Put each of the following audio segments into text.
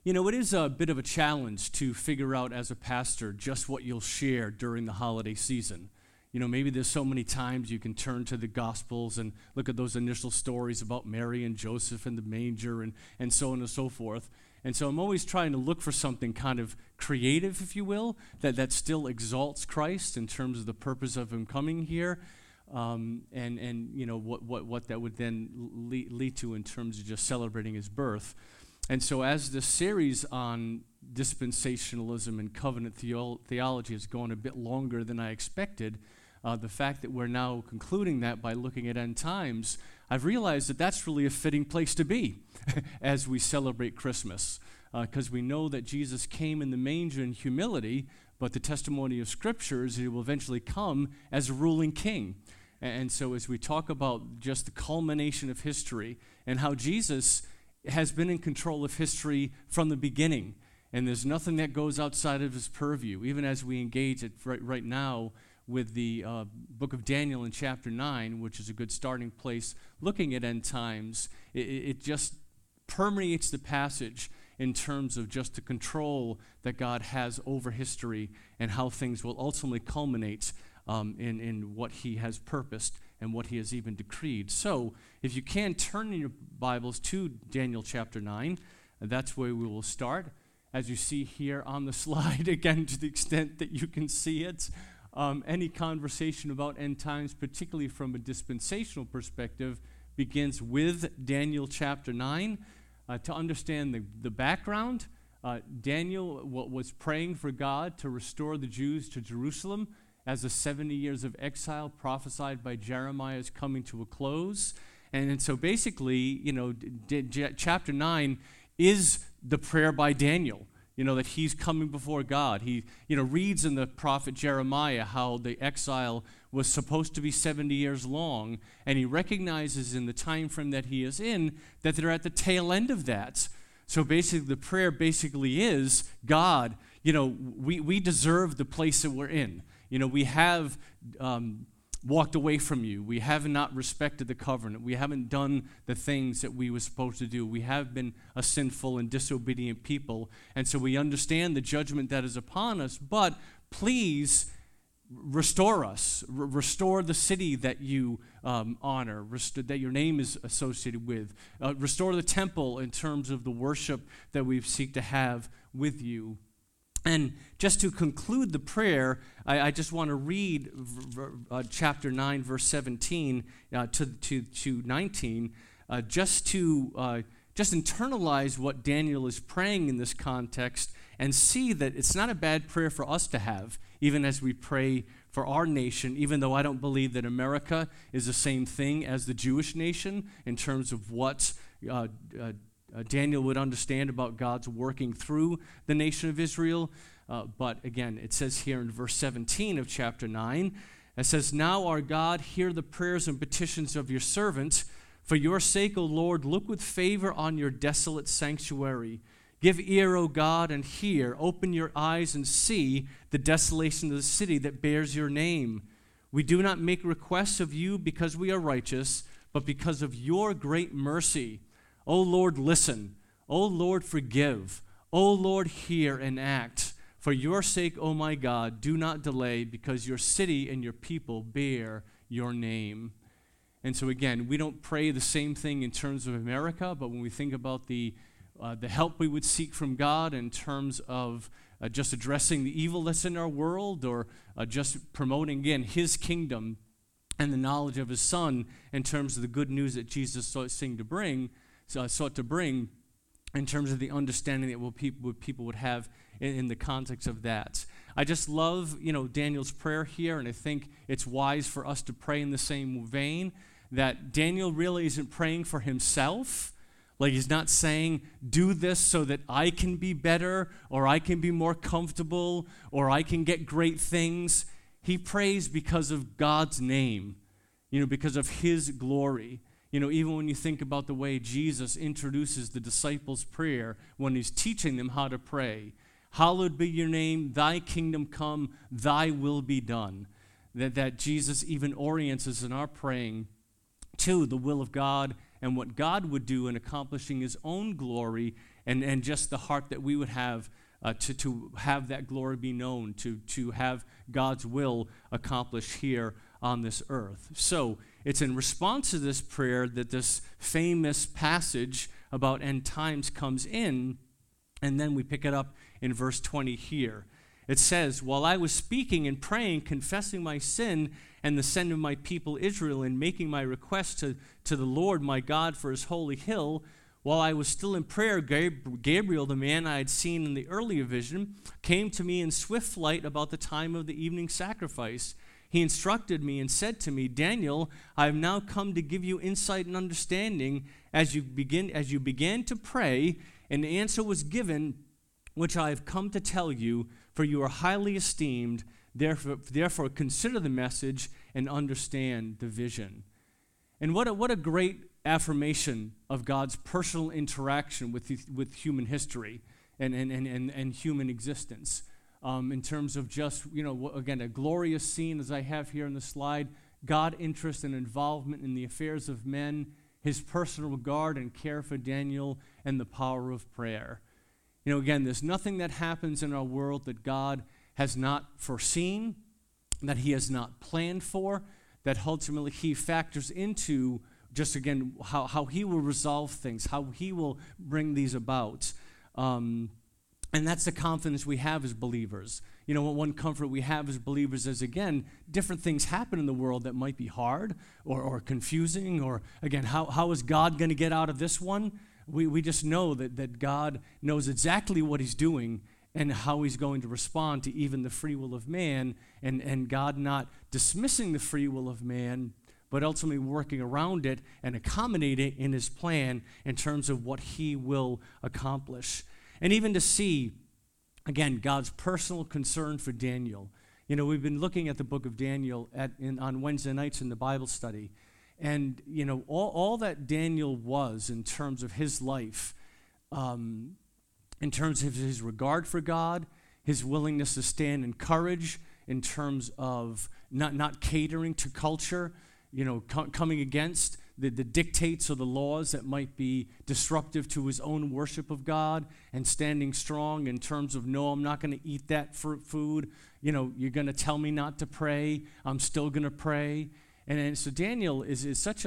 You know, it is a bit of a challenge to figure out as a pastor just what you'll share during the holiday season. You know, maybe there's so many times you can turn to the Gospels and look at those initial stories about Mary and Joseph and the manger and so on and so forth. And so I'm always trying to look for something kind of creative, if you will, that still exalts Christ in terms of the purpose of him coming here, and you know what that would then lead to in terms of just celebrating his birth. And so as the series on dispensationalism and covenant theology has gone a bit longer than I expected, the fact that we're now concluding that by looking at end times, I've realized that that's really a fitting place to be as we celebrate Christmas, because we know that Jesus came in the manger in humility, but the testimony of Scripture is he will eventually come as a ruling king. And so as we talk about just the culmination of history and how Jesus has been in control of history from the beginning, and there's nothing that goes outside of his purview, even as we engage it right now with the book of Daniel in chapter 9, which is a good starting place looking at end times. It just permeates the passage in terms of just the control that God has over history and how things will ultimately culminate in what he has purposed and what he has even decreed. So, if you can, turn in your Bibles to Daniel chapter 9. That's where we will start. As you see here on the slide, again, to the extent that you can see it, any conversation about end times, particularly from a dispensational perspective, begins with Daniel chapter 9. To understand the background, Daniel was praying for God to restore the Jews to Jerusalem as the 70 years of exile prophesied by Jeremiah is coming to a close. And so basically, you know, chapter 9 is the prayer by Daniel, you know, that he's coming before God. He, you know, reads in the prophet Jeremiah how the exile was supposed to be 70 years long, and he recognizes in the time frame that he is in that they're at the tail end of that. So basically, the prayer basically is, God, you know, we deserve the place that we're in. You know, we have walked away from you. We have not respected the covenant. We haven't done the things that we were supposed to do. We have been a sinful and disobedient people. And so we understand the judgment that is upon us, but please restore us. Restore the city that you honor, that your name is associated with. Restore the temple in terms of the worship that we seek to have with you. And just to conclude the prayer, I just want to read chapter 9, verse 17 to 19, just internalize what Daniel is praying in this context and see that it's not a bad prayer for us to have, even as we pray for our nation, even though I don't believe that America is the same thing as the Jewish nation in terms of what Daniel would understand about God's working through the nation of Israel. But again, it says here in verse 17 of chapter 9, it says, "Now our God, hear the prayers and petitions of your servant. For your sake, O Lord, look with favor on your desolate sanctuary. Give ear, O God, and hear. Open your eyes and see the desolation of the city that bears your name. We do not make requests of you because we are righteous, but because of your great mercy. O Lord, listen. O Lord, forgive. O Lord, hear and act. For your sake, O my God, do not delay, because your city and your people bear your name." And so again, we don't pray the same thing in terms of America, but when we think about the help we would seek from God in terms of just addressing the evil that's in our world, or just promoting, again, his kingdom and the knowledge of his Son in terms of the good news that Jesus sought to bring in terms of the understanding that what people would have in the context of that. I just love, you know, Daniel's prayer here, and I think it's wise for us to pray in the same vein, that Daniel really isn't praying for himself. Like, he's not saying, do this so that I can be better, or I can be more comfortable, or I can get great things. He prays because of God's name, you know, because of his glory. You know, even when you think about the way Jesus introduces the disciples' prayer when he's teaching them how to pray. Hallowed be your name, thy kingdom come, thy will be done. That Jesus even orients us in our praying to the will of God and what God would do in accomplishing his own glory and just the heart that we would have to have that glory be known, to have God's will accomplished here on this earth. So it's in response to this prayer that this famous passage about end times comes in, and then we pick it up in verse 20 here. It says, "While I was speaking and praying, confessing my sin and the sin of my people Israel, and making my request to the Lord my God for his holy hill, while I was still in prayer, Gabriel, the man I had seen in the earlier vision, came to me in swift flight about the time of the evening sacrifice. He instructed me and said to me, 'Daniel, I have now come to give you insight and understanding as you began to pray, and the answer was given, which I have come to tell you, for you are highly esteemed. Therefore consider the message and understand the vision.'" And what a great affirmation of God's personal interaction with human history and human existence. In terms of just, again, a glorious scene as I have here on the slide, God interest and involvement in the affairs of men, his personal regard and care for Daniel, and the power of prayer. Again, there's nothing that happens in our world that God has not foreseen, that he has not planned for, that ultimately he factors into just, again, how he will resolve things, how he will bring these about. And that's the confidence we have as believers. One comfort we have as believers is, again, different things happen in the world that might be hard or confusing, or, again, how is God going to get out of this one? We just know that God knows exactly what he's doing and how he's going to respond to even the free will of man, and God not dismissing the free will of man, but ultimately working around it and accommodating it in his plan in terms of what he will accomplish. And even to see, again, God's personal concern for Daniel. We've been looking at the book of Daniel on Wednesday nights in the Bible study. And, all that Daniel was in terms of his life, in terms of his regard for God, his willingness to stand in courage, in terms of not catering to culture, coming against the dictates or the laws that might be disruptive to his own worship of God, and standing strong in terms of, no, I'm not going to eat that food. You're going to tell me not to pray. I'm still going to pray. And so Daniel is such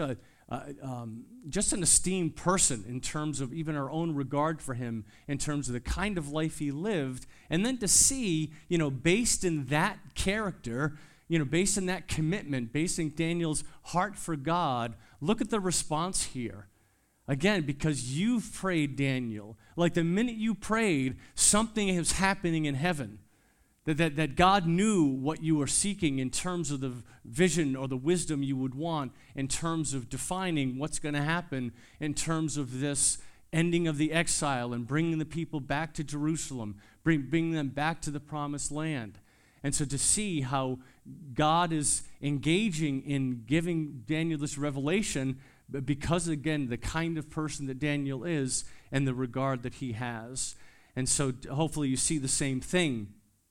just an esteemed person in terms of even our own regard for him, in terms of the kind of life he lived. And then to see, based in that character, based in that commitment, based in Daniel's heart for God, look at the response here. Again, because you've prayed, Daniel, like the minute you prayed, something is happening in heaven. That God knew what you were seeking in terms of the vision or the wisdom you would want, in terms of defining what's going to happen, in terms of this ending of the exile and bringing the people back to Jerusalem, bringing them back to the promised land. And so to see how God is engaging in giving Daniel this revelation, because, again, the kind of person that Daniel is and the regard that he has. And so hopefully you see the same thing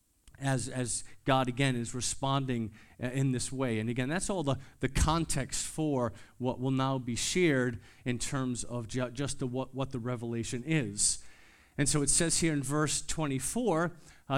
as God, again, is responding in this way. And again, that's all the context for what will now be shared in terms of just what the revelation is. And so it says here in verse 24,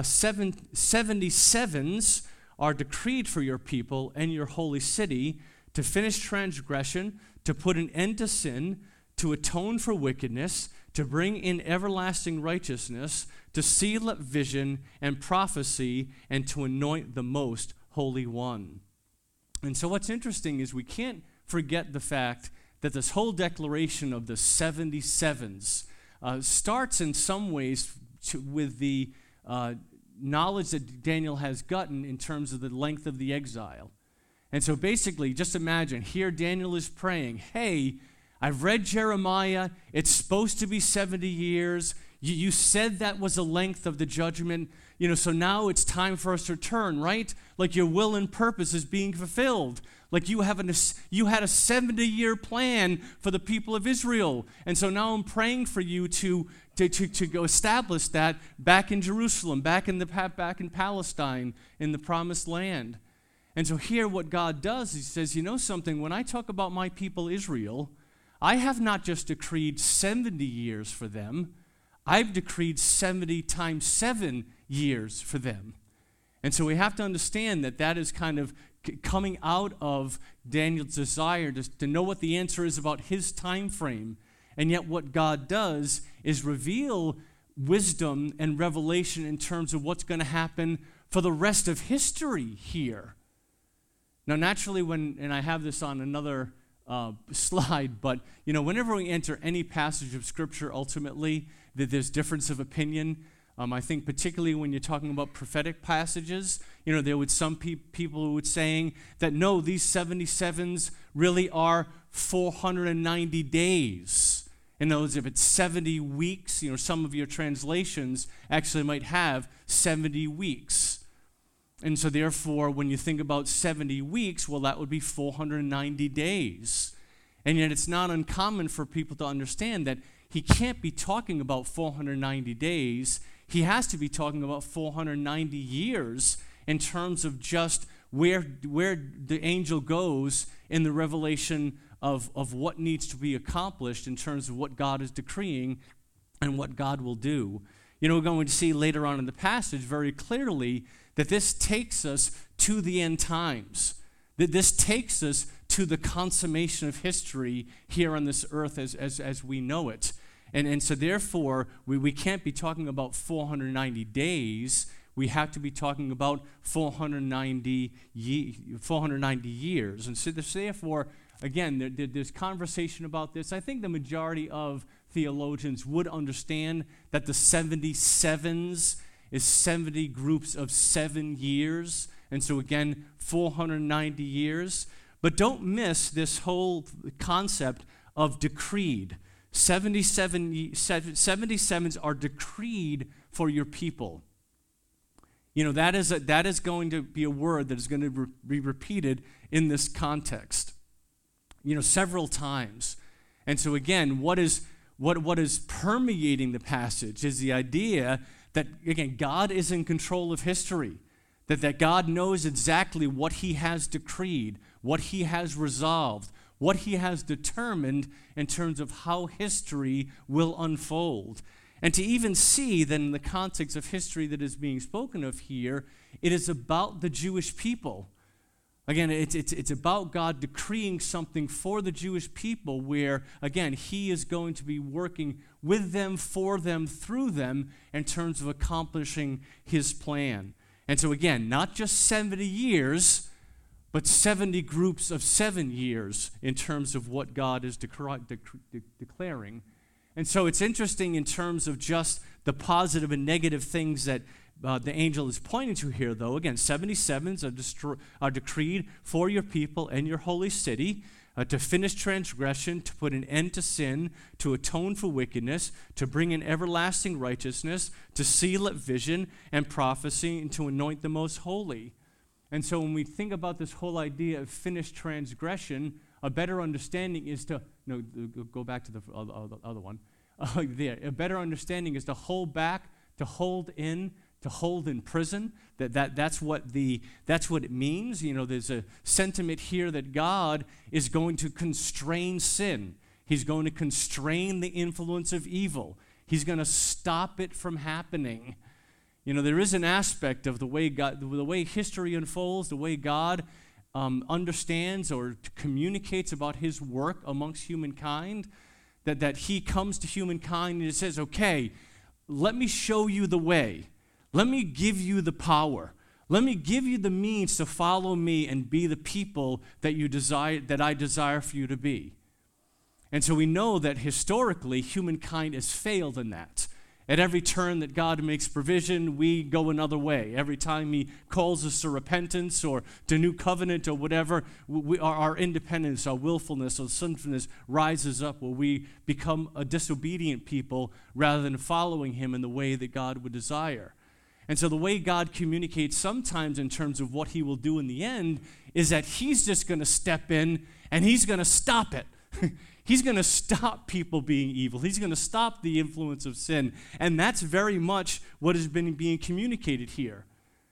77s are decreed for your people and your holy city, to finish transgression, to put an end to sin, to atone for wickedness, to bring in everlasting righteousness, to seal up vision and prophecy, and to anoint the most holy one. And so what's interesting is we can't forget the fact that this whole declaration of the 77s starts in some ways with the knowledge that Daniel has gotten in terms of the length of the exile. And so basically, just imagine, here Daniel is praying, hey, I've read Jeremiah. It's supposed to be 70 years. You said that was the length of the judgment. So now it's time for us to return, right? Like your will and purpose is being fulfilled. Like you had a 70-year plan for the people of Israel. And so now I'm praying for you to go establish that back in Jerusalem, back in Palestine, in the promised land. And so here what God does, he says, something, when I talk about my people Israel, I have not just decreed 70 years for them. I've decreed 70 times 7 years for them. And so we have to understand that that is kind of coming out of Daniel's desire to know what the answer is about his time frame. And yet what God does is reveal wisdom and revelation in terms of what's going to happen for the rest of history here. Now, naturally, and I have this on another slide, but, whenever we enter any passage of Scripture, ultimately, that there's difference of opinion. I think particularly when you're talking about prophetic passages, there would some people who would saying that, no, these 77s really are 490 days. In other words, if it's 70 weeks, some of your translations actually might have 70 weeks. And so therefore, when you think about 70 weeks, well, that would be 490 days. And yet it's not uncommon for people to understand that he can't be talking about 490 days. He has to be talking about 490 years in terms of just where the angel goes in the revelation of what needs to be accomplished in terms of what God is decreeing and what God will do. We're going to see later on in the passage very clearly that this takes us to the end times, that this takes us to the consummation of history here on this earth as we know it. And so therefore, we can't be talking about 490 days. We have to be talking about 490 years. And so therefore, again, there's conversation about this. I think the majority of theologians would understand that the 77s is 70 groups of 7 years. And so again, 490 years. But don't miss this whole concept of decreed. 77s are decreed for your people. That is going to be a word that is going to be repeated in this context, several times. And so again, what is permeating the passage is the idea that, again, God is in control of history, that God knows exactly what he has decreed, what he has resolved, what he has determined in terms of how history will unfold. And to even see that in the context of history that is being spoken of here, it is about the Jewish people. Again, it's about God decreeing something for the Jewish people where, again, he is going to be working with them, for them, through them in terms of accomplishing his plan. And so again, not just 70 years, but 70 groups of 7 years in terms of what God is declaring. And so it's interesting in terms of just the positive and negative things that the angel is pointing to here, though. Again, 77s are decreed for your people and your holy city to finish transgression, to put an end to sin, to atone for wickedness, to bring in everlasting righteousness, to seal up vision and prophecy, and to anoint the most holy. And so when we think about this whole idea of finished transgression, a better understanding is to, go back to the other one. There, a better understanding is to hold back, to hold in prison. That's what it means. There's a sentiment here that God is going to constrain sin. He's going to constrain the influence of evil. He's going to stop it from happening. There is an aspect of the way history unfolds, the way God understands or communicates about his work amongst humankind, that he comes to humankind and he says, okay, let me show you the way. Let me give you the power. Let me give you the means to follow me and be the people that I desire for you to be. And so we know that historically humankind has failed in that. At every turn that God makes provision, we go another way. Every time he calls us to repentance or to new covenant or whatever, our independence, our willfulness, our sinfulness rises up where we become a disobedient people rather than following him in the way that God would desire. And so the way God communicates sometimes in terms of what he will do in the end is that he's just going to step in and he's going to stop it. He's going to stop people being evil. He's going to stop the influence of sin. And that's very much what has been being communicated here.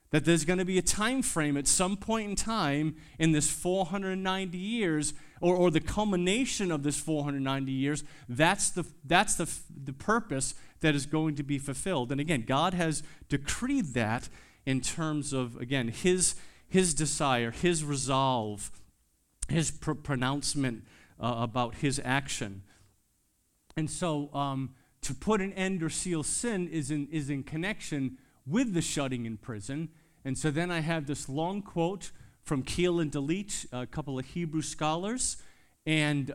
That there's going to be a time frame at some point in time in this 490 years, or the culmination of this 490 years, that's the purpose that is going to be fulfilled. And again, God has decreed that in terms of, again, his desire, his resolve, his pronouncement about his action. And so to put an end or seal sin is in connection with the shutting in prison. And so then I have this long quote from Keel and Delit, a couple of Hebrew scholars. And,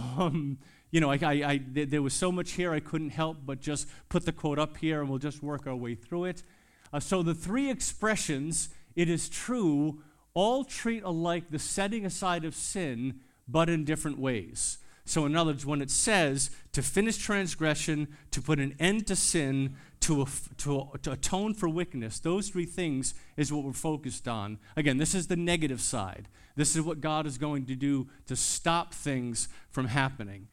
there was so much here I couldn't help but just put the quote up here, and we'll just work our way through it. So the three expressions, it is true, all treat alike the setting aside of sin, but in different ways. So in other words, when it says to finish transgression, to put an end to sin, to atone for wickedness, those three things is what we're focused on. Again, this is the negative side. This is what God is going to do to stop things from happening.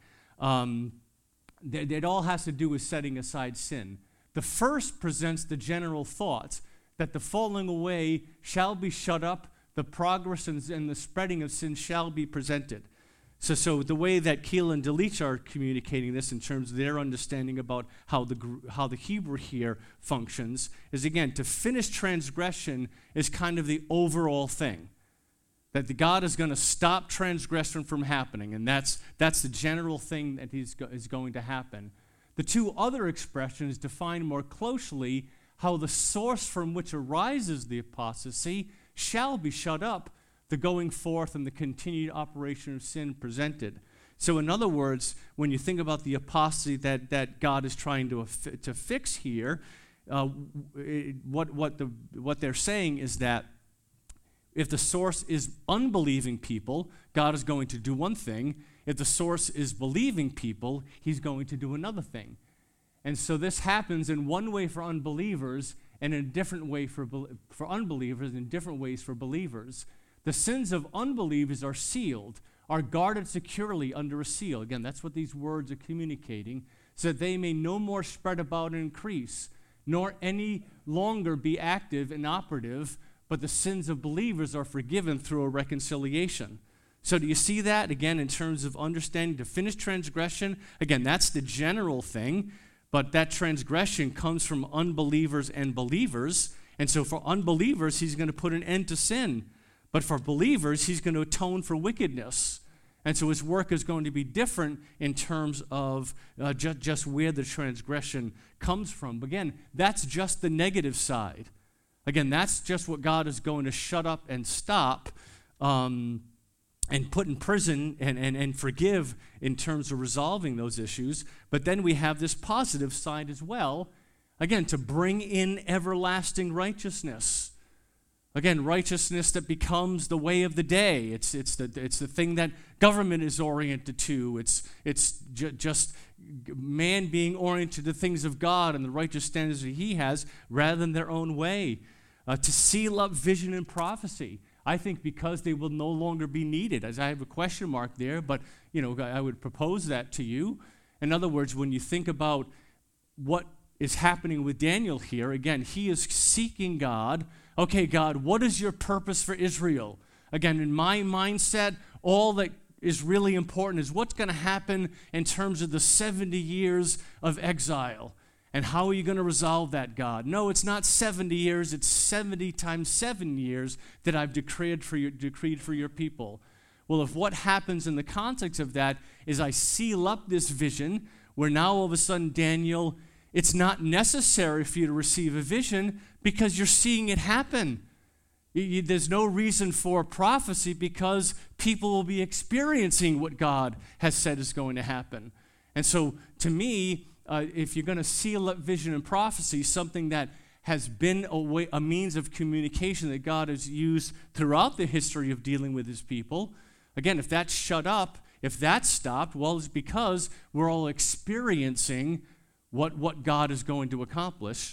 It all has to do with setting aside sin. The first presents the general thought that the falling away shall be shut up, the progress and the spreading of sin shall be presented. So the way that Keel and Delit are communicating this in terms of their understanding about how the Hebrew here functions is, again, to finish transgression is kind of the overall thing. That the God is going to stop transgression from happening, and that's the general thing that is going to happen. The two other expressions define more closely how the source from which arises the apostasy shall be shut up, the going forth and the continued operation of sin presented. So in other words, when you think about the apostasy that God is trying to fix here, what they're saying is that if the source is unbelieving people, God is going to do one thing. If the source is believing people, he's going to do another thing. And so this happens in one way for unbelievers and in a different way for unbelievers and in different ways for believers. The sins of unbelievers are sealed, are guarded securely under a seal. Again, that's what these words are communicating, so that they may no more spread about and increase, nor any longer be active and operative, but the sins of believers are forgiven through a reconciliation. So do you see that, again, in terms of understanding to finish transgression? Again, that's the general thing, but that transgression comes from unbelievers and believers. And so for unbelievers, he's going to put an end to sin. But for believers, he's going to atone for wickedness. And so his work is going to be different in terms of just where the transgression comes from. But again, that's just the negative side. Again, that's just what God is going to shut up and stop and put in prison and forgive in terms of resolving those issues. But then we have this positive side as well, again, to bring in everlasting righteousness. Again, righteousness that becomes the way of the day. It's the thing that government is oriented to. It's just man being oriented to the things of God and the righteous standards that he has rather than their own way. To seal up vision and prophecy. I think because they will no longer be needed. As I have a question mark there, but I would propose that to you. In other words, when you think about what is happening with Daniel here, again, he is seeking God. Okay, God, what is your purpose for Israel? Again, in my mindset, all that is really important is what's going to happen in terms of the 70 years of exile. And how are you going to resolve that, God? No, it's not 70 years, it's 70 times 7 years that I've decreed for your people. Well, if what happens in the context of that is I seal up this vision, where now all of a sudden, Daniel, it's not necessary for you to receive a vision because you're seeing it happen. There's no reason for prophecy because people will be experiencing what God has said is going to happen. And so, to me, if you're going to seal up vision and prophecy, something that has been a means of communication that God has used throughout the history of dealing with his people, again, if that's shut up, if that's stopped, well, it's because we're all experiencing what God is going to accomplish.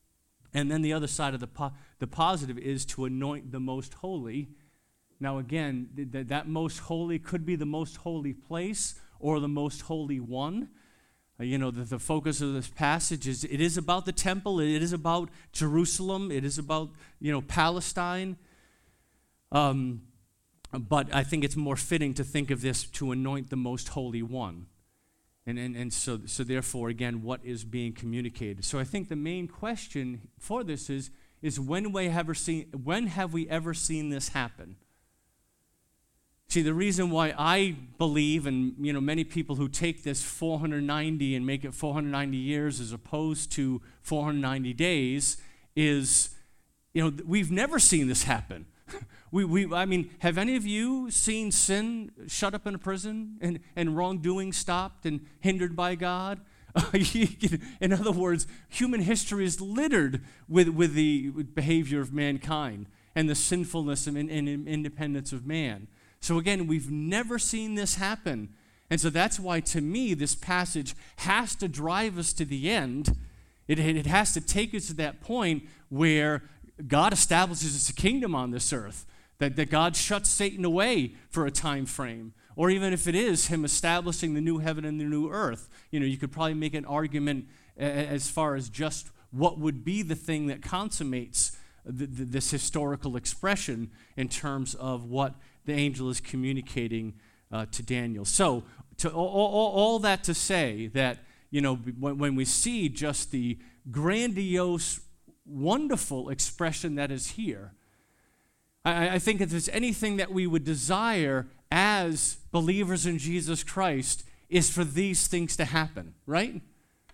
And then the other side of the positive is to anoint the most holy. Now, again, that most holy could be the most holy place or the most holy one. The focus of this passage is it is about the temple, it is about Jerusalem, it is about, Palestine. But I think it's more fitting to think of this to anoint the most holy one. And so therefore, again, what is being communicated? So I think the main question for this is when have we ever seen this happen? See, the reason why I believe, and many people who take this 490 and make it 490 years as opposed to 490 days is, we've never seen this happen. Have any of you seen sin shut up in a prison and wrongdoing stopped and hindered by God? In other words, human history is littered with the behavior of mankind and the sinfulness and independence of man. So again, we've never seen this happen. And so that's why, to me, this passage has to drive us to the end. It has to take us to that point where God establishes a kingdom on this earth, that God shuts Satan away for a time frame. Or even if it is him establishing the new heaven and the new earth, you could probably make an argument as far as just what would be the thing that consummates this historical expression in terms of what the angel is communicating to Daniel. So, all that to say that, when we see just the grandiose, wonderful expression that is here, I think if there's anything that we would desire as believers in Jesus Christ is for these things to happen, right?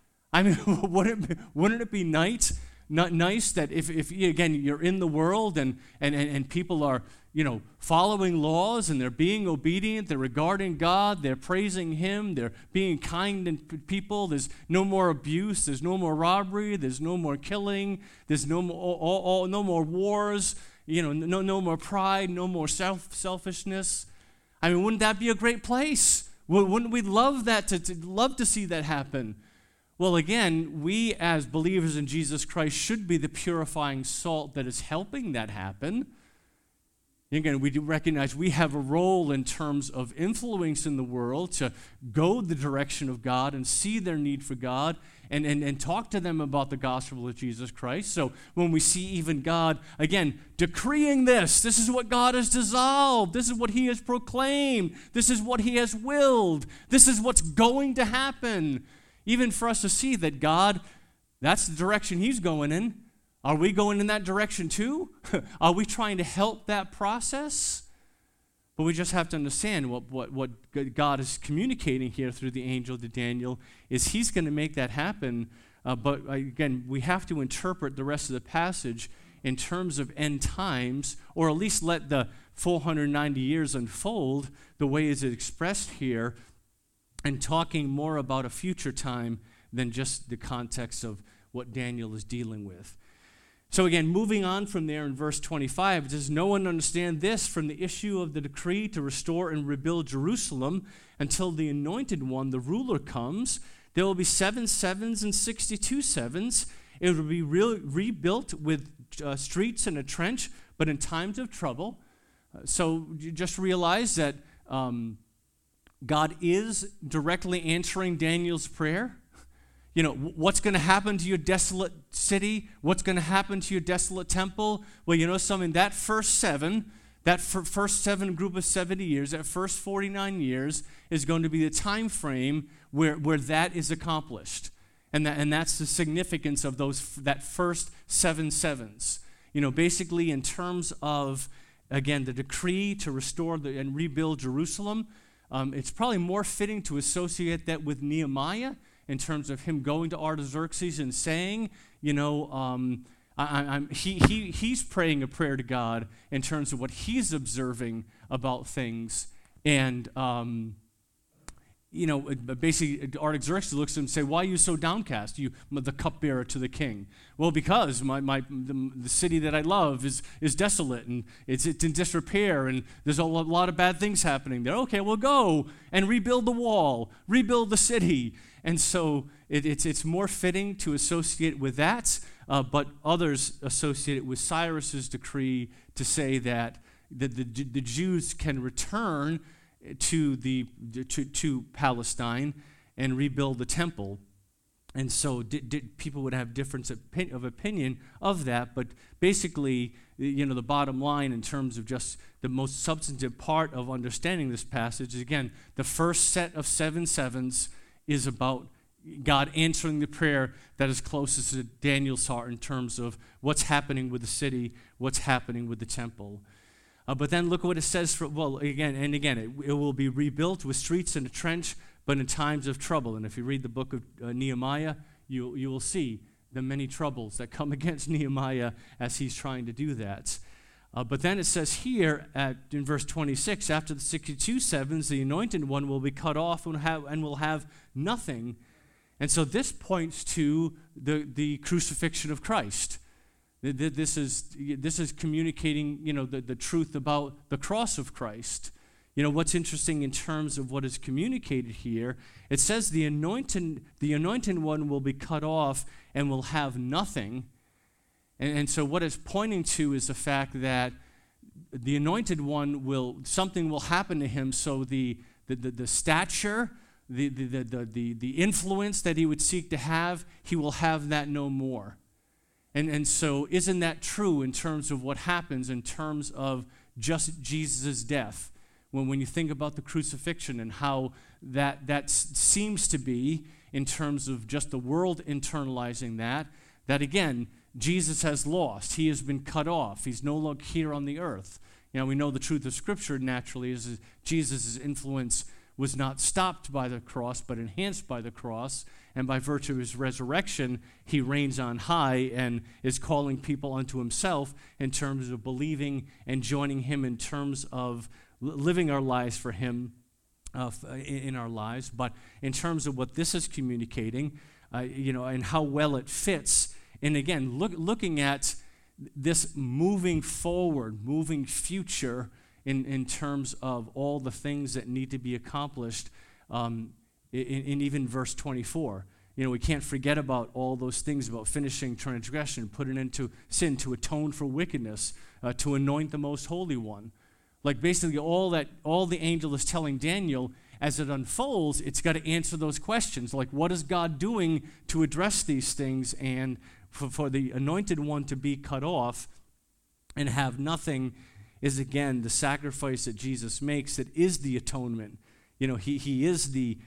Wouldn't it be nice that if again, you're in the world and people are, following laws and they're being obedient, they're regarding God, they're praising Him, they're being kind to people, there's no more abuse, there's no more robbery, there's no more killing, there's no more wars, no more pride, no more selfishness. Wouldn't that be a great place? Wouldn't we love that love to see that happen? Well, again, we as believers in Jesus Christ should be the purifying salt that is helping that happen. Again, we do recognize we have a role in terms of influencing the world to go the direction of God and see their need for God and talk to them about the gospel of Jesus Christ. So when we see even God, again, decreeing this is what God has dissolved, this is what He has proclaimed, this is what He has willed, this is what's going to happen. Even for us to see that God, that's the direction He's going in. Are we going in that direction too? Are we trying to help that process? But we just have to understand what God is communicating here through the angel to Daniel is He's going to make that happen. But again, we have to interpret the rest of the passage in terms of end times, or at least let the 490 years unfold the way it's expressed here, and talking more about a future time than just the context of what Daniel is dealing with. So again, moving on from there in verse 25, does no one understand this from the issue of the decree to restore and rebuild Jerusalem until the anointed one, the ruler, comes? There will be 7 sevens and 62 sevens. It will be rebuilt with streets and a trench, but in times of trouble. So you just realize that God is directly answering Daniel's prayer. What's going to happen to your desolate city? What's going to happen to your desolate temple? Well, something, that first seven group of 70 years, that first 49 years is going to be the time frame where that is accomplished. And that's the significance of that first 7 sevens. Basically in terms of, again, the decree to restore and rebuild Jerusalem, it's probably more fitting to associate that with Nehemiah, in terms of him going to Artaxerxes and saying, he's praying a prayer to God in terms of what he's observing about things. And, basically Artaxerxes looks at him and say, why are you so downcast, you the cupbearer to the king? Well, because the city that I love is desolate and it's in disrepair and there's a lot of bad things happening there. Okay, well, go and rebuild the wall, rebuild the city. And so it's more fitting to associate with that, but others associate it with Cyrus's decree to say that the Jews can return to Palestine, and rebuild the temple. And so people would have difference of opinion of that, but basically, the bottom line in terms of just the most substantive part of understanding this passage is, again, the first set of 7 sevens is about God answering the prayer that is closest to Daniel's heart in terms of what's happening with the city, what's happening with the temple. But then look at what it says, it will be rebuilt with streets and a trench, but in times of trouble. And if you read the book of Nehemiah, you will see the many troubles that come against Nehemiah as he's trying to do that. But then it says here in verse 26, after the 62 sevens, the anointed one will be cut off and will have nothing. And so this points to the crucifixion of Christ. This is communicating, the truth about the cross of Christ. What's interesting in terms of what is communicated here, it says the anointed one will be cut off and will have nothing. And so what it's pointing to is the fact that the anointed one something will happen to him, so the stature, the influence that he would seek to have, he will have that no more. And so isn't that true in terms of what happens in terms of just Jesus' death? When you think about the crucifixion and how that seems to be in terms of just the world internalizing that again, Jesus has lost. He has been cut off. He's no longer here on the earth. We know the truth of Scripture naturally is Jesus' influence was not stopped by the cross, but enhanced by the cross. And by virtue of his resurrection, he reigns on high and is calling people unto himself in terms of believing and joining him in terms of living our lives for him in our lives. But in terms of what this is communicating, and how well it fits, and again, looking at this moving forward, moving future in terms of all the things that need to be accomplished in even verse 24. We can't forget about all those things about finishing transgression, putting into sin, to atone for wickedness, to anoint the most holy one. Like basically all the angel is telling Daniel, as it unfolds, it's got to answer those questions. Like, what is God doing to address these things? And for the anointed one to be cut off and have nothing is, again, the sacrifice that Jesus makes that is the atonement. He is the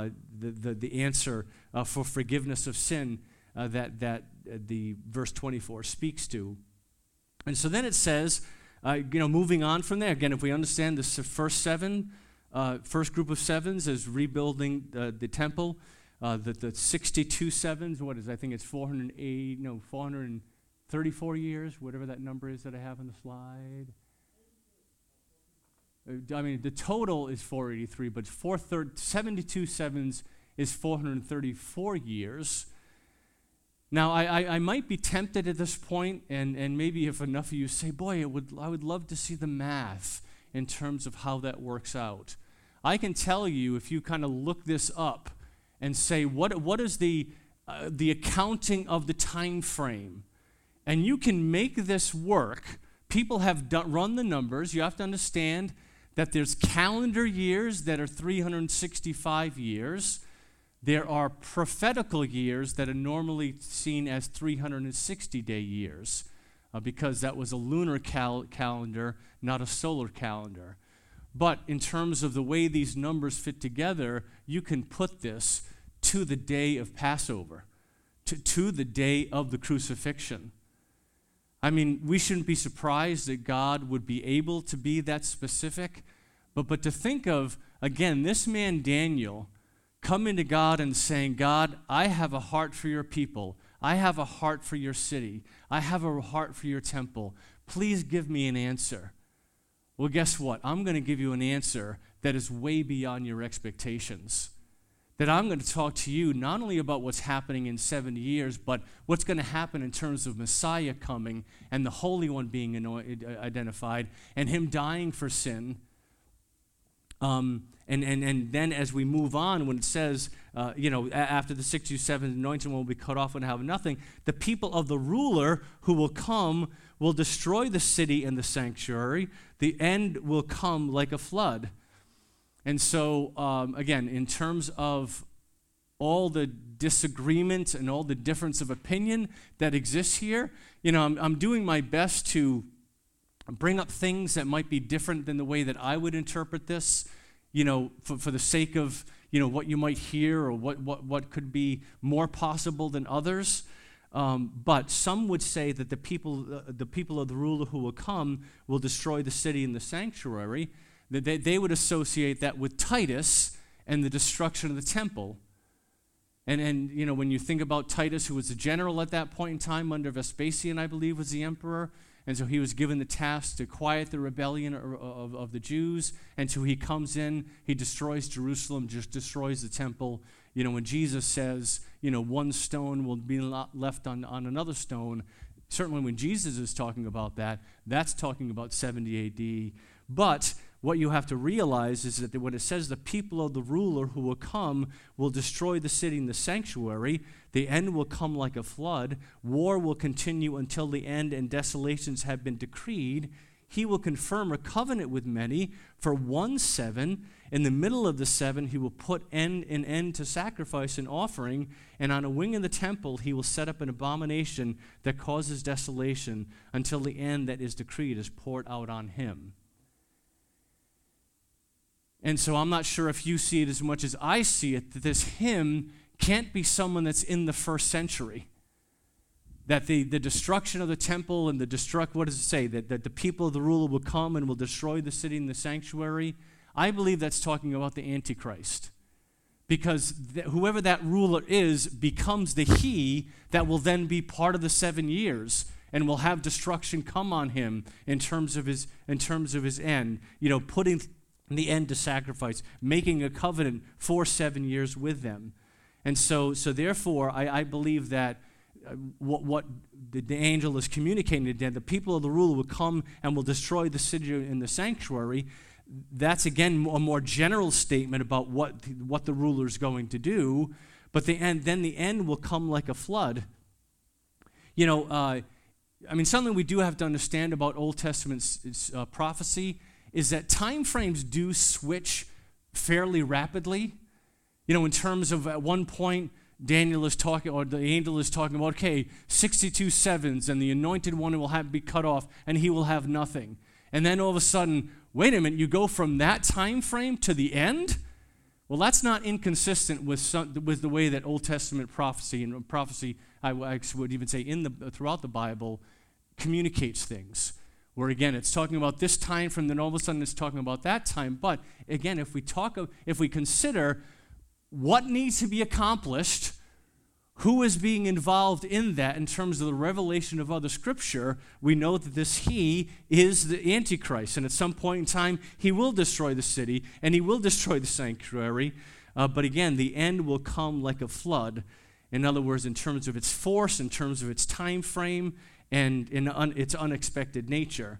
answer for forgiveness of sin that the verse 24 speaks to. And so then it says, moving on from there, again, if we understand this first group of sevens is rebuilding the temple, the 62 sevens, I think it's 434 years, whatever that number is that I have on the slide. The total is 483, but 72 sevens is 434 years. Now, I might be tempted at this point, and maybe if enough of you say, boy, I would love to see the math in terms of how that works out. I can tell you, if you kind of look this up and say, what is the accounting of the time frame? And you can make this work. People have run the numbers. You have to understand that there's calendar years that are 365 years. There are prophetical years that are normally seen as 360-day years because that was a lunar calendar, not a solar calendar. But in terms of the way these numbers fit together, you can put this to the day of Passover, to the day of the crucifixion. We shouldn't be surprised that God would be able to be that specific, but to think of, again, this man Daniel coming to God and saying, God, I have a heart for your people. I have a heart for your city. I have a heart for your temple. Please give me an answer. Well, guess what? I'm going to give you an answer that is way beyond your expectations. That I'm going to talk to you not only about what's happening in 70 years, but what's going to happen in terms of Messiah coming and the Holy One being identified and him dying for sin. And then as we move on, when it says, after the 67 anointing will be cut off and have nothing, the people of the ruler who will come will destroy the city and the sanctuary. The end will come like a flood. And so, again, in terms of all the disagreement and all the difference of opinion that exists here, I'm doing my best to bring up things that might be different than the way that I would interpret this, for the sake of, what you might hear or what could be more possible than others. But some would say that the people of the ruler who will come will destroy the city and the sanctuary. That they would associate that with Titus and the destruction of the temple. And when you think about Titus, who was a general at that point in time under Vespasian, I believe, was the emperor, and so he was given the task to quiet the rebellion of the Jews, and so he comes in, he destroys Jerusalem, just destroys the temple. When Jesus says, one stone will be left on another stone, certainly when Jesus is talking about that, that's talking about 70 AD. But what you have to realize is that when it says the people of the ruler who will come will destroy the city and the sanctuary, the end will come like a flood, war will continue until the end and desolations have been decreed. He will confirm a covenant with many for 1 7. In the middle of the 7, he will put an end to sacrifice and offering, and on a wing of the temple he will set up an abomination that causes desolation until the end that is decreed is poured out on him. And so I'm not sure if you see it as much as I see it, that this hymn can't be someone that's in the first century. That the destruction of the temple and what does it say? That the people of the ruler will come and will destroy the city and the sanctuary. I believe that's talking about the Antichrist. Because whoever that ruler is becomes the he that will then be part of the 7 years and will have destruction come on him in terms of his end. Putting the end to sacrifice, making a covenant for 7 years with them. And so therefore, I believe that what the angel is communicating to them, the people of the ruler will come and will destroy the city and the sanctuary. That's, again, a more general statement about what the ruler is going to do. But then the end will come like a flood. Something we do have to understand about Old Testament prophecy is that time frames do switch fairly rapidly. In terms of at one point, Daniel is talking, or the angel is talking about, 62 sevens, and the anointed one will be cut off, and he will have nothing. And then all of a sudden, wait a minute, you go from that time frame to the end? Well, that's not inconsistent with the way that Old Testament prophecy, I would even say throughout the Bible, communicates things. Where again, it's talking about this time frame, then all of a sudden it's talking about that time. But again, if we consider what needs to be accomplished, who is being involved in that in terms of the revelation of other Scripture, we know that this he is the Antichrist. And at some point in time, he will destroy the city and he will destroy the sanctuary. But again, the end will come like a flood. In other words, in terms of its force, in terms of its time frame, and in its unexpected nature.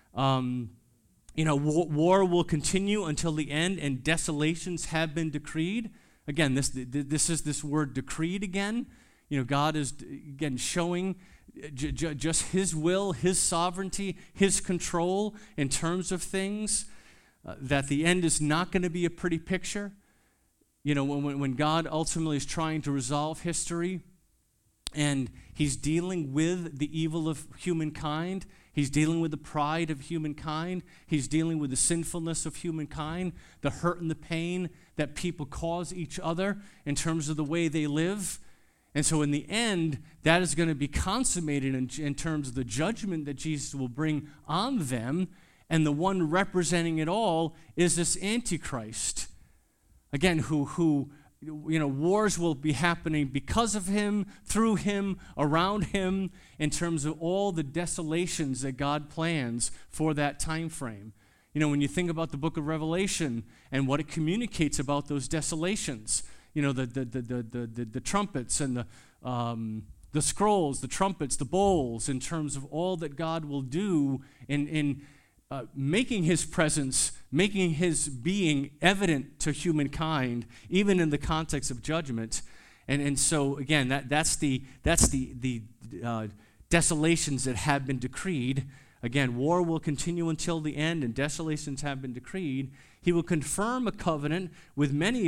War will continue until the end, and desolations have been decreed. Again, this is this word decreed again. God is, again, showing just his will, his sovereignty, his control in terms of things, that the end is not going to be a pretty picture. When God ultimately is trying to resolve history, and he's dealing with the evil of humankind. He's dealing with the pride of humankind. He's dealing with the sinfulness of humankind, the hurt and the pain that people cause each other in terms of the way they live. And so in the end, that is going to be consummated in terms of the judgment that Jesus will bring on them. And the one representing it all is this Antichrist. Again, who wars will be happening because of him, through him, around him, in terms of all the desolations that God plans for that time frame. When you think about the book of Revelation and what it communicates about those desolations, the trumpets and the scrolls, the trumpets, the bowls, in terms of all that God will do in making his presence, making his being evident to humankind, even in the context of judgment. And so again, that's the desolations that have been decreed. Again, war will continue until the end, and desolations have been decreed. He will confirm a covenant with many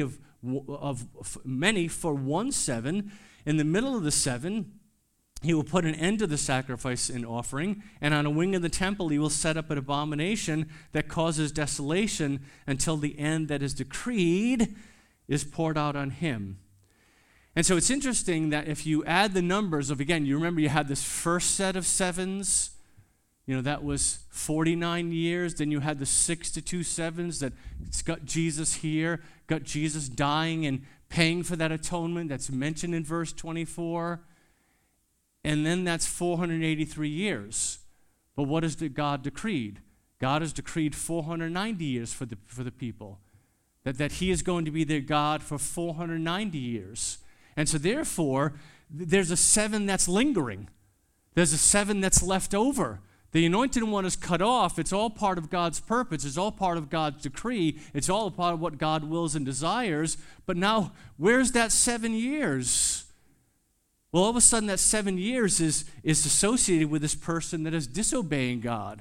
for 1 7. In the middle of the 7, he will put an end to the sacrifice and offering, and on a wing of the temple he will set up an abomination that causes desolation until the end that is decreed is poured out on him. And so it's interesting that if you add the numbers of, again, you remember you had this first set of 7s, that was 49 years. Then you had the 62 7s that got Jesus here, got Jesus dying and paying for that atonement that's mentioned in verse 24. And then that's 483 years. But what has God decreed? God has decreed 490 years for the people. That he is going to be their God for 490 years. And so therefore, there's a 7 that's lingering. There's a 7 that's left over. The anointed one is cut off. It's all part of God's purpose. It's all part of God's decree. It's all a part of what God wills and desires. But now, where's that 7 years? Well, all of a sudden, that 7 years is associated with this person that is disobeying God.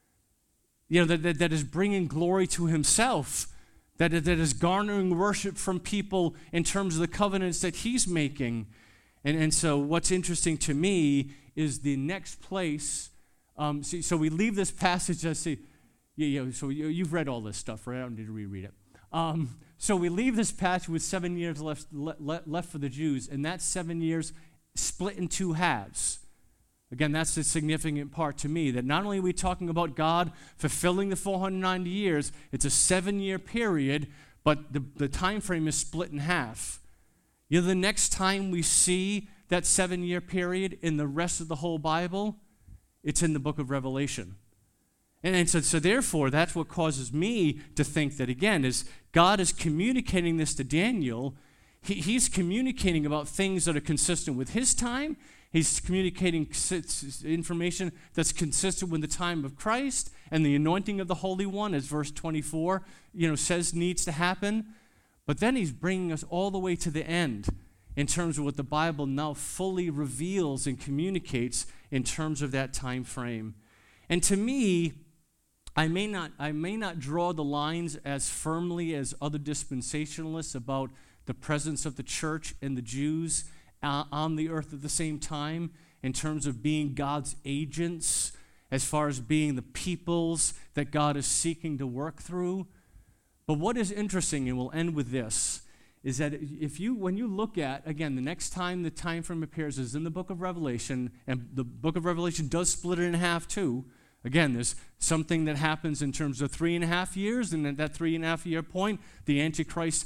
That is bringing glory to himself. That is garnering worship from people in terms of the covenants that he's making. And so what's interesting to me is the next place. So we leave this passage. I see. So you've read all this stuff, right? I don't need to reread it. So we leave this passage with 7 years left for the Jews, and that 7 years split in 2 halves. Again, that's the significant part to me, that not only are we talking about God fulfilling the 490 years, it's a 7-year period, but the time frame is split in half. The next time we see that 7-year period in the rest of the whole Bible, it's in the book of Revelation. And so therefore, that's what causes me to think that, again, is God is communicating this to Daniel. He's communicating about things that are consistent with his time. He's communicating information that's consistent with the time of Christ and the anointing of the Holy One, as verse 24 says needs to happen. But then he's bringing us all the way to the end in terms of what the Bible now fully reveals and communicates in terms of that time frame. And to me, I may not draw the lines as firmly as other dispensationalists about the presence of the church and the Jews on the earth at the same time in terms of being God's agents, as far as being the peoples that God is seeking to work through. But what is interesting, and we'll end with this, is that when you look at, again, the next time the time frame appears is in the book of Revelation, and the book of Revelation does split it in half too. Again, there's something that happens in terms of 3.5 years, and at that 3.5 year point, the Antichrist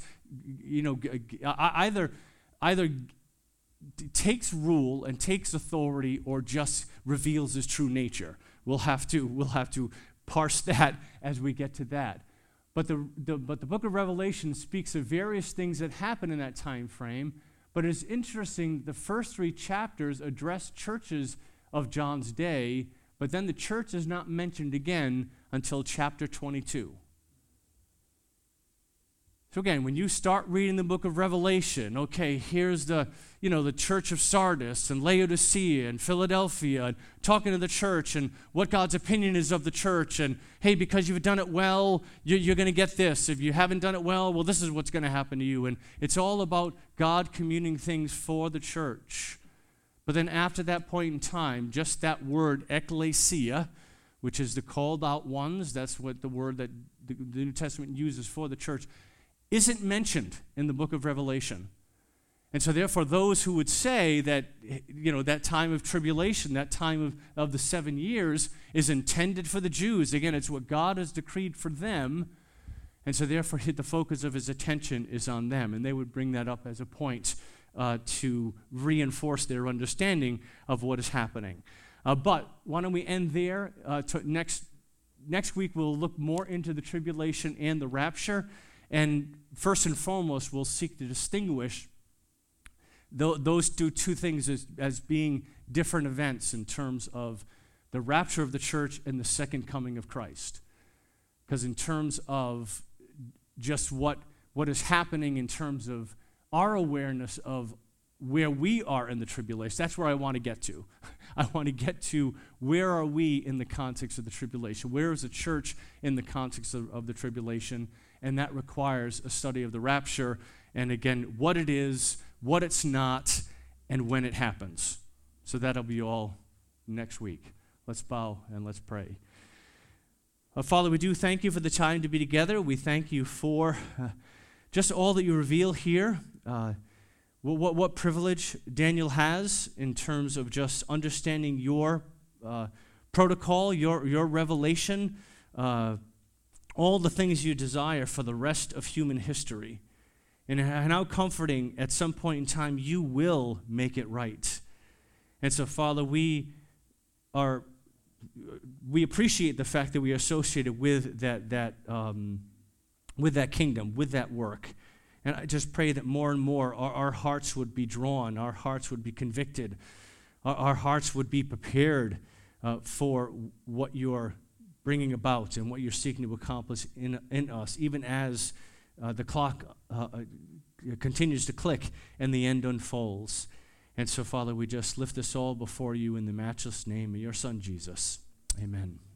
either takes rule and takes authority, or just reveals his true nature. We'll have to parse that as we get to that. But the book of Revelation speaks of various things that happen in that time frame. But it's interesting, the first 3 chapters address churches of John's day, but then the church is not mentioned again until chapter 22. So again, when you start reading the book of Revelation, okay, here's the church of Sardis and Laodicea and Philadelphia, and talking to the church and what God's opinion is of the church, and hey, because you've done it well, you're going to get this. If you haven't done it well, this is what's going to happen to you. And it's all about God communing things for the church. But then after that point in time, just that word ekklesia, which is the called out ones, that's what the word that the New Testament uses for the church, isn't mentioned in the book of Revelation. And so therefore, those who would say that, that time of tribulation, that time of the 7 years is intended for the Jews. Again, it's what God has decreed for them. And so therefore, the focus of his attention is on them. And they would bring that up as a point to reinforce their understanding of what is happening. But why don't we end there? Next week, we'll look more into the tribulation and the rapture. And first and foremost, we'll seek to distinguish those two things as being different events in terms of the rapture of the church and the second coming of Christ. Because in terms of just what is happening in terms of our awareness of where we are in the tribulation. That's where I want to get to. I want to get to where are we in the context of the tribulation? Where is the church in the context of the tribulation? And that requires a study of the rapture, and again, what it is, what it's not, and when it happens. So that'll be all next week. Let's bow and let's pray. Father, we do thank you for the time to be together. We thank you for just all that you reveal here. What privilege Daniel has in terms of just understanding your protocol, your revelation, all the things you desire for the rest of human history. And how comforting at some point in time you will make it right. And so, Father, we appreciate the fact that we are associated with that kingdom, with that work. And I just pray that more and more our hearts would be drawn, our hearts would be convicted, our hearts would be prepared for what you're bringing about and what you're seeking to accomplish in us, even as the clock continues to click and the end unfolds. And so, Father, we just lift this all before you in the matchless name of your Son, Jesus. Amen.